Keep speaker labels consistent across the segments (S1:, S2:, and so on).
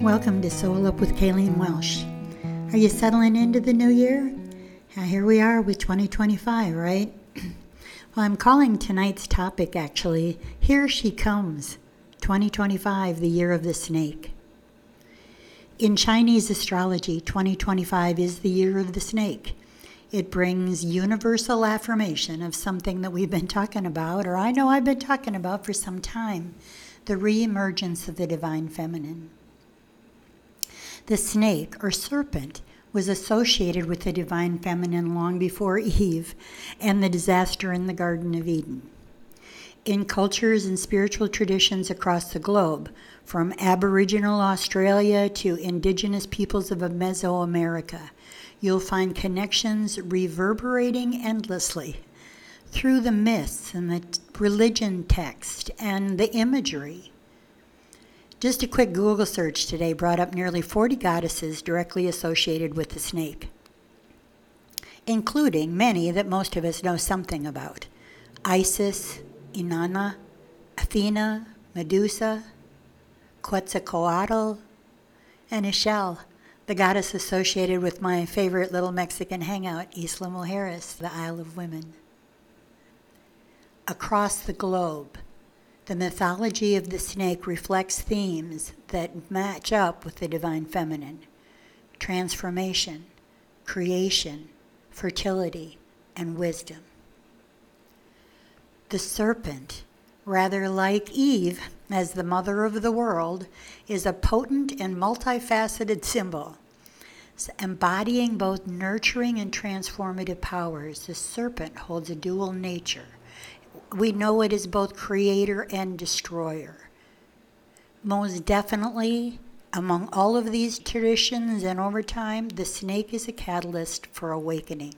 S1: Welcome to Soul Up with Kayleen Welsh. Are you settling into the new year? Here we are with 2025, right? Well, I'm calling tonight's topic actually, Here She Comes, 2025, the Year of the Snake. In Chinese astrology, 2025 is the Year of the Snake. It brings universal affirmation of something that we've been talking about, or I know I've been talking about for some time, the reemergence of the divine feminine. The snake, or serpent, was associated with the divine feminine long before Eve and the disaster in the Garden of Eden. In cultures and spiritual traditions across the globe, from Aboriginal Australia to indigenous peoples of Mesoamerica, you'll find connections reverberating endlessly through the myths and the religion text and the imagery. Just a quick Google search today brought up nearly 40 goddesses directly associated with the snake, including many that most of us know something about: Isis, Inanna, Athena, Medusa, Quetzalcoatl, and Ixchel, the goddess associated with my favorite little Mexican hangout, Isla Mujeres, the Isle of Women. Across the globe, the mythology of the snake reflects themes that match up with the divine feminine: transformation, creation, fertility, and wisdom. The serpent, rather like Eve as the mother of the world, is a potent and multifaceted symbol. Embodying both nurturing and transformative powers, the serpent holds a dual nature. We know it as both creator and destroyer. Most definitely, among all of these traditions and over time, the snake is a catalyst for awakening.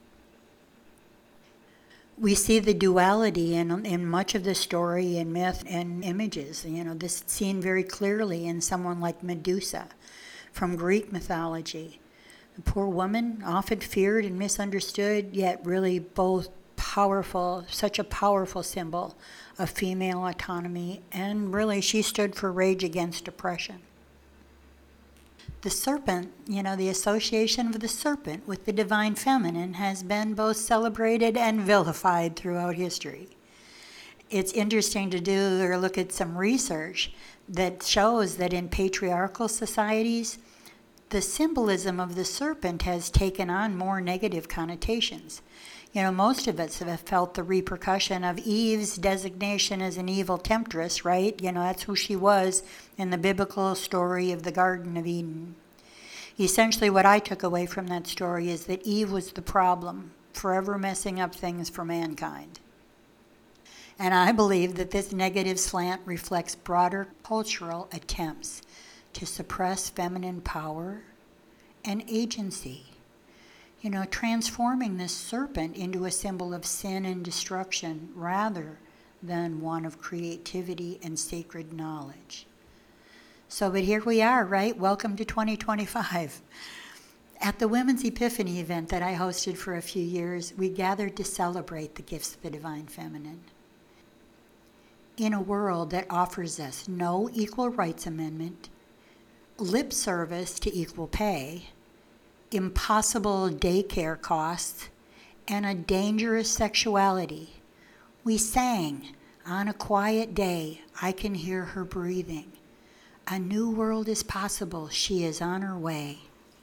S1: We see the duality in much of the story and myth and images. This is seen very clearly in someone like Medusa from Greek mythology. The poor woman, often feared and misunderstood, yet really both powerful, such a powerful symbol of female autonomy, and really she stood for rage against oppression. The serpent, the association of the serpent with the divine feminine has been both celebrated and vilified throughout history. It's interesting to do or look at some research that shows that in patriarchal societies, the symbolism of the serpent has taken on more negative connotations. Most of us have felt the repercussion of Eve's designation as an evil temptress, right? That's who she was in the biblical story of the Garden of Eden. Essentially, what I took away from that story is that Eve was the problem, forever messing up things for mankind. And I believe that this negative slant reflects broader cultural attempts to suppress feminine power and agency. Transforming this serpent into a symbol of sin and destruction rather than one of creativity and sacred knowledge. But here we are, right? Welcome to 2025. At the Women's Epiphany event that I hosted for a few years, we gathered to celebrate the gifts of the divine feminine. In a world that offers us no equal rights amendment, lip service to equal pay, impossible daycare costs, and a dangerous sexuality, we sang, "On a quiet day, I can hear her breathing. A new world is possible, she is on her way."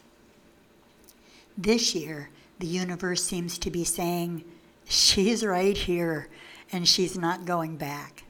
S1: This year, the universe seems to be saying, she's right here, and she's not going back.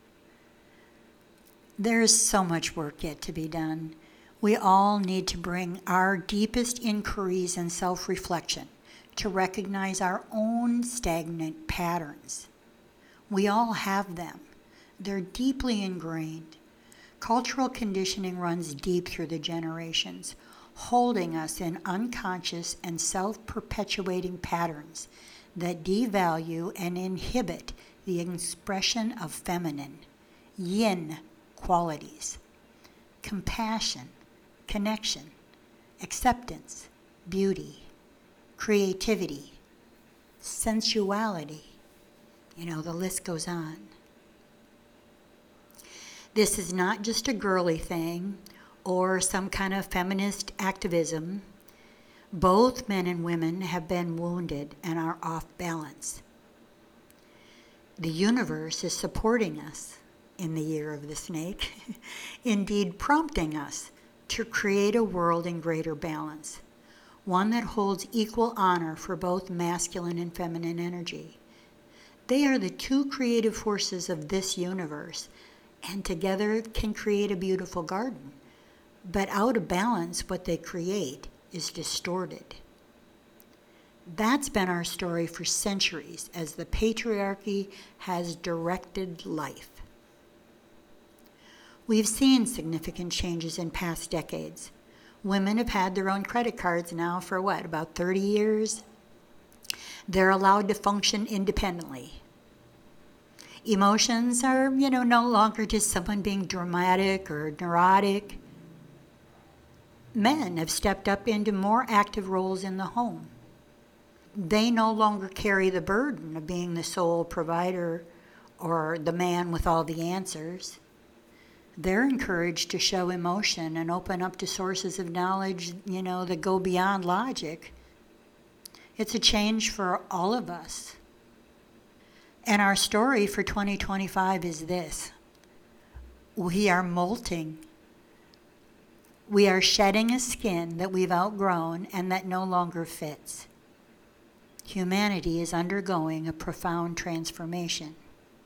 S1: There's so much work yet to be done. We all need to bring our deepest inquiries and self-reflection to recognize our own stagnant patterns. We all have them. They're deeply ingrained. Cultural conditioning runs deep through the generations, holding us in unconscious and self-perpetuating patterns that devalue and inhibit the expression of feminine, yin qualities: compassion, connection, acceptance, beauty, creativity, sensuality. The list goes on. This is not just a girly thing or some kind of feminist activism, both men and women have been wounded and are off balance. The universe is supporting us in the year of the snake, indeed prompting us to create a world in greater balance, one that holds equal honor for both masculine and feminine energy. They are the two creative forces of this universe, and together can create a beautiful garden. But out of balance, what they create is distorted. That's been our story for centuries as the patriarchy has directed life. We've seen significant changes in past decades. Women have had their own credit cards now for about 30 years? They're allowed to function independently. Emotions are, no longer just someone being dramatic or neurotic. Men have stepped up into more active roles in the home. They no longer carry the burden of being the sole provider or the man with all the answers. They're encouraged to show emotion and open up to sources of knowledge, that go beyond logic. It's a change for all of us. And our story for 2025 is this. We are molting. We are shedding a skin that we've outgrown and that no longer fits. Humanity is undergoing a profound transformation.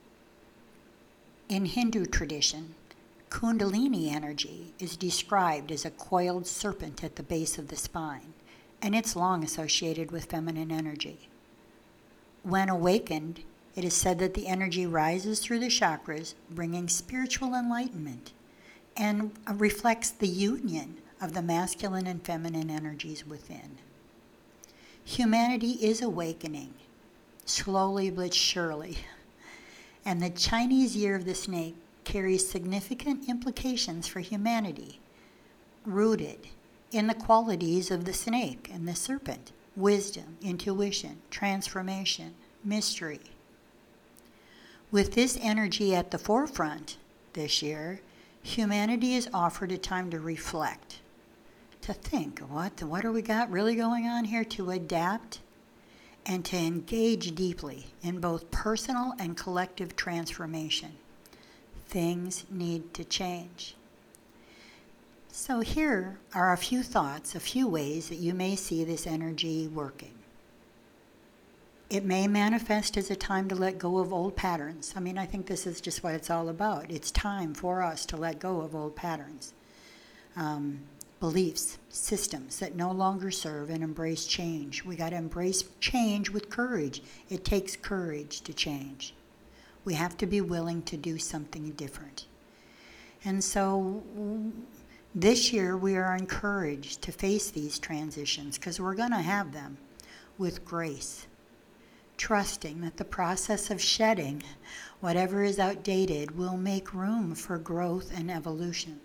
S1: In Hindu tradition, Kundalini energy is described as a coiled serpent at the base of the spine, and it's long associated with feminine energy. When awakened, it is said that the energy rises through the chakras, bringing spiritual enlightenment, and reflects the union of the masculine and feminine energies within. Humanity is awakening, slowly but surely, and the Chinese Year of the Snake carries significant implications for humanity, rooted in the qualities of the snake and the serpent: wisdom, intuition, transformation, mystery. With this energy at the forefront this year, humanity is offered a time to reflect, to think, what do we got really going on here, to adapt, and to engage deeply in both personal and collective transformation. Things need to change. So here are a few thoughts, a few ways that you may see this energy working. It may manifest as a time to let go of old patterns. I think this is just what it's all about. It's time for us to let go of old patterns, beliefs, systems that no longer serve, and embrace change. We got to embrace change with courage. It takes courage to change. We have to be willing to do something different. And so this year we are encouraged to face these transitions, because we're going to have them, with grace, trusting that the process of shedding whatever is outdated will make room for growth and evolution.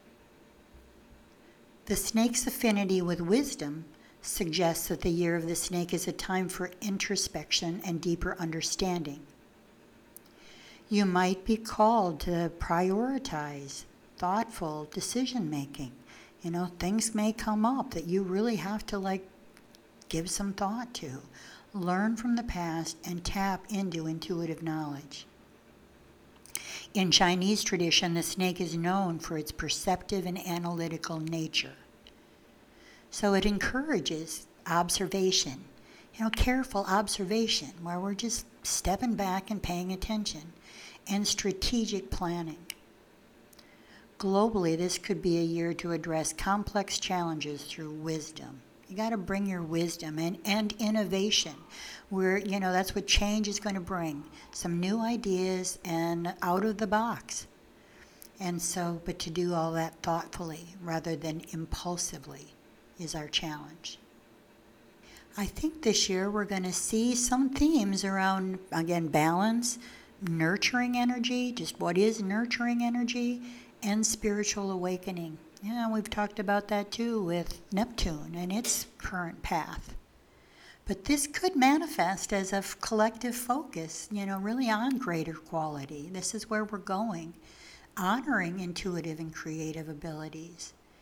S1: The snake's affinity with wisdom suggests that the Year of the Snake is a time for introspection and deeper understanding. You might be called to prioritize thoughtful decision making. Things may come up that you really have to give some thought to. Learn from the past and tap into intuitive knowledge. In Chinese tradition, the snake is known for its perceptive and analytical nature. So it encourages observation, careful observation, where we're just stepping back and paying attention, and strategic planning. Globally, this could be a year to address complex challenges through wisdom. You got to bring your wisdom and innovation, where, that's what change is going to bring. Some new ideas and out of the box. And so, but to do all that thoughtfully rather than impulsively is our challenge. I think this year we're going to see some themes around, again, balance, nurturing energy, just what is nurturing energy, and spiritual awakening. We've talked about that too with Neptune and its current path. But this could manifest as a collective focus, really on greater quality. This is where we're going, honoring intuitive and creative abilities,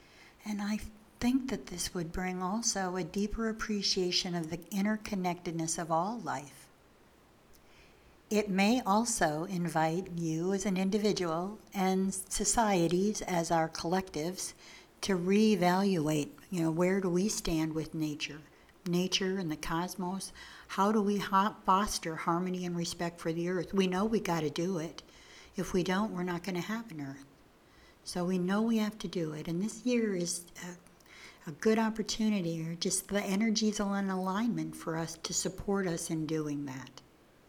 S1: And I think that this would bring also a deeper appreciation of the interconnectedness of all life. It may also invite you as an individual and societies as our collectives to reevaluate, where do we stand with nature and the cosmos? How do we foster harmony and respect for the earth? We know we got to do it. If we don't, we're not going to have an earth. So we know we have to do it. And this year is a good opportunity, or just the energies are in alignment for us to support us in doing that.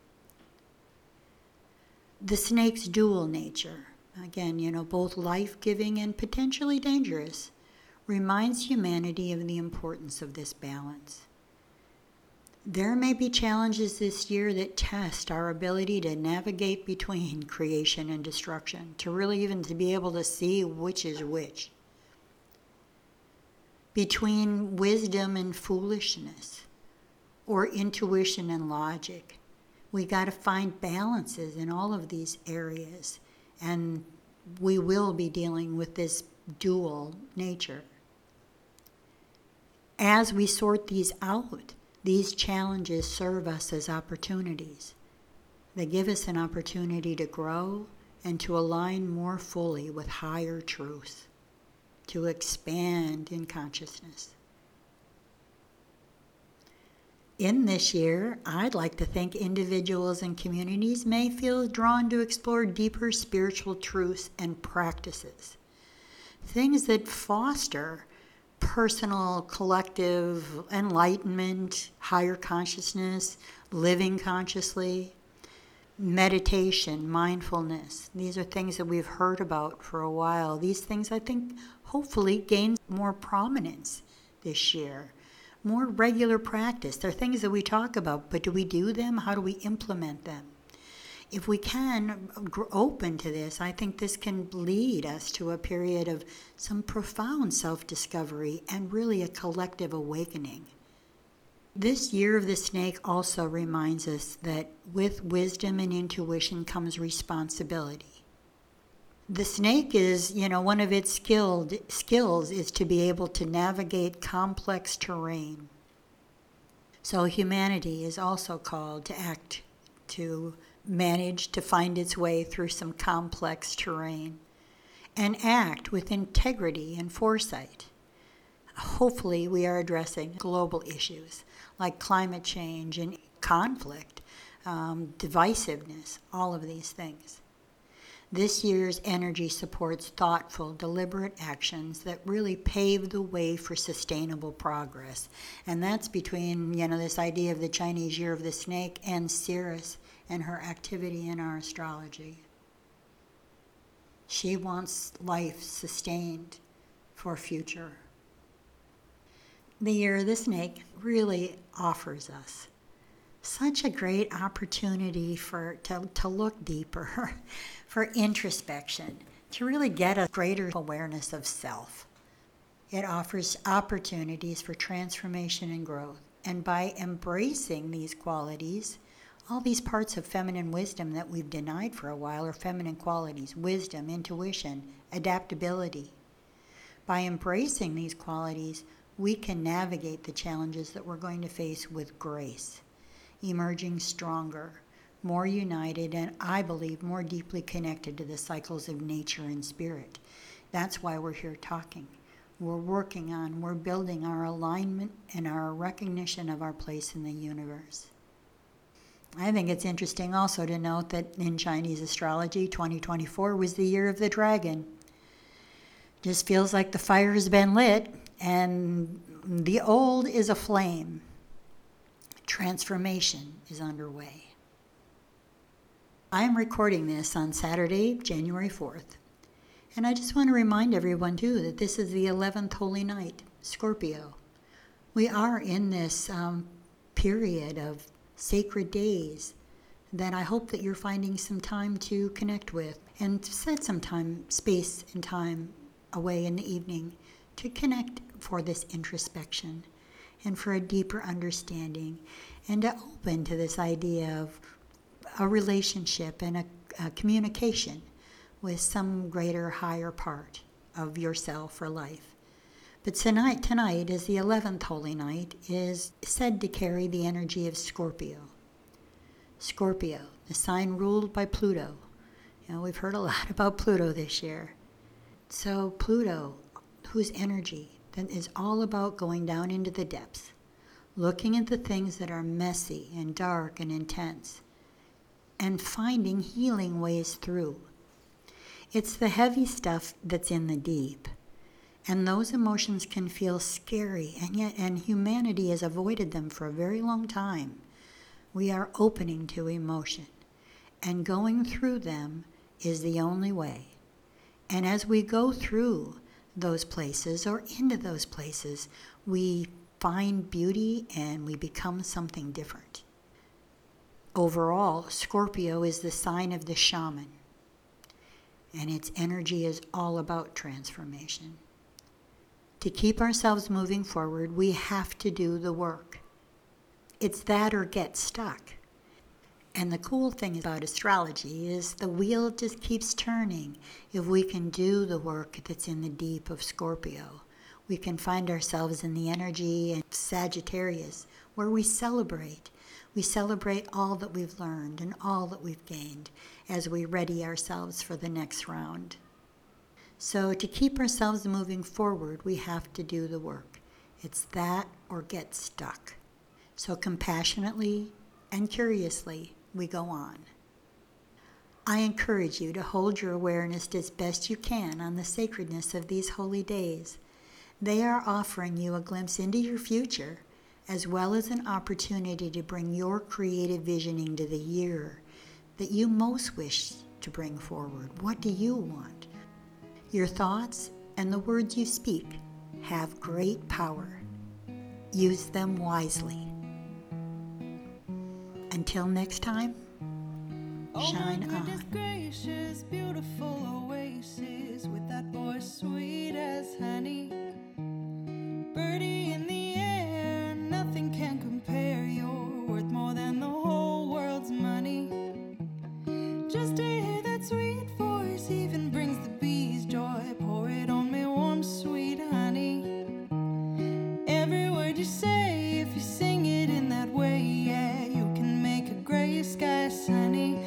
S1: The snake's dual nature, again, both life-giving and potentially dangerous, reminds humanity of the importance of this balance. There may be challenges this year that test our ability to navigate between creation and destruction, to really even to be able to see which is which. Between wisdom and foolishness, or intuition and logic. We got to find balances in all of these areas, and we will be dealing with this dual nature. As we sort these out, these challenges serve us as opportunities. They give us an opportunity to grow and to align more fully with higher truth, to expand in consciousness. In this year, I'd like to think individuals and communities may feel drawn to explore deeper spiritual truths and practices, things that foster personal, collective enlightenment, higher consciousness, living consciously, meditation, mindfulness. These are things that we've heard about for a while. These things, I think, hopefully gain more prominence this year. More regular practice. They're things that we talk about, but do we do them? How do we implement them? If we can open to this, I think this can lead us to a period of some profound self-discovery and really a collective awakening. This year of the snake also reminds us that with wisdom and intuition comes responsibility. The snake is, one of its skills is to be able to navigate complex terrain. So humanity is also called to act, to manage to find its way through some complex terrain and act with integrity and foresight. Hopefully we are addressing global issues like climate change and conflict, divisiveness, all of these things. This year's energy supports thoughtful, deliberate actions that really pave the way for sustainable progress. And that's between, this idea of the Chinese Year of the Snake and Ceres and her activity in our astrology. She wants life sustained for future. The Year of the Snake really offers us such a great opportunity to look deeper, for introspection, to really get a greater awareness of self. It offers opportunities for transformation and growth. And by embracing these qualities, all these parts of feminine wisdom that we've denied for a while are feminine qualities: wisdom, intuition, adaptability. By embracing these qualities, we can navigate the challenges that we're going to face with grace, emerging stronger, more united, and I believe more deeply connected to the cycles of nature and spirit. That's why we're here talking. We're building our alignment and our recognition of our place in the universe. I think it's interesting also to note that in Chinese astrology, 2024 was the year of the dragon. Just feels like the fire has been lit and the old is aflame. Transformation is underway. I am recording this on Saturday, January 4th. And I just want to remind everyone, too, that this is the 11th holy night, Scorpio. We are in this period of sacred days that I hope that you're finding some time to connect with and set some time, space and time away in the evening to connect for this introspection and for a deeper understanding and to open to this idea of a relationship and a communication with some greater, higher part of yourself or life. But tonight, as the 11th holy night, is said to carry the energy of Scorpio. Scorpio, the sign ruled by Pluto. We've heard a lot about Pluto this year. So Pluto, whose energy then is all about going down into the depths, looking at the things that are messy and dark and intense, and finding healing ways through. It's the heavy stuff that's in the deep. And those emotions can feel scary, and humanity has avoided them for a very long time. We are opening to emotion, and going through them is the only way. And as we go through those places or into those places, we find beauty and we become something different. Overall, Scorpio is the sign of the shaman, and its energy is all about transformation. To keep ourselves moving forward, we have to do the work. It's that or get stuck. And the cool thing about astrology is the wheel just keeps turning. If we can do the work that's in the deep of Scorpio, we can find ourselves in the energy of Sagittarius, where we celebrate. We celebrate all that we've learned and all that we've gained as we ready ourselves for the next round. So to keep ourselves moving forward, we have to do the work. It's that or get stuck. So compassionately and curiously, we go on. I encourage you to hold your awareness as best you can on the sacredness of these holy days. They are offering you a glimpse into your future, as well as an opportunity to bring your creative visioning to the year that you most wish to bring forward. What do you want? Your thoughts and the words you speak have great power. Use them wisely. Until next time, shine on.
S2: Goodness gracious, beautiful oasis with that voice sweet as honey. Birdie in the air, nothing can compare. You're worth more than the whole world's money. Just to hear that sweet voice even brings the bees joy. Pour it on me warm, sweet honey. Every word you say, if you sing it in that way, yeah, you can make a gray sky sunny.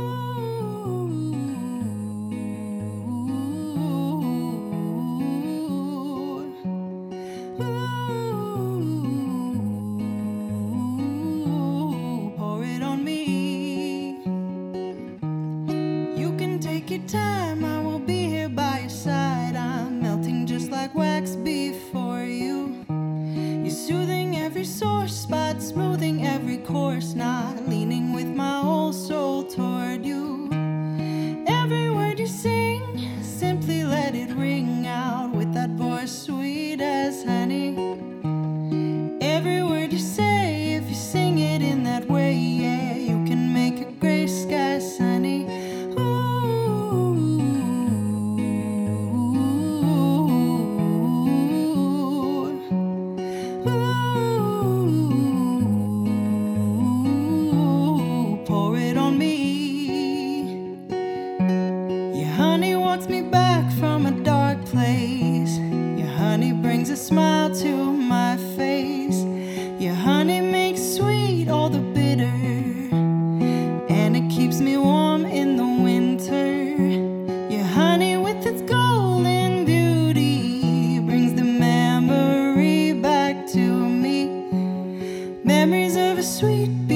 S2: Pour it on me. You can take your time, I will be here by your side. I'm melting just like wax before you. You're soothing every sore spot, smoothing every course knot, leaning with my whole soul toward you. Every word you sing, simply let it ring out with that voice sweet as honey. Every word you say, if you sing it in that way, yeah, you can make a gray sky sunny. Pour it on me. Your honey walks me back from a dark place. Your honey brings a smile to my face. Your honey makes sweet all the bitter, and it keeps me warm in the winter. Your honey with its golden beauty brings the memory back to me. Memories of a sweet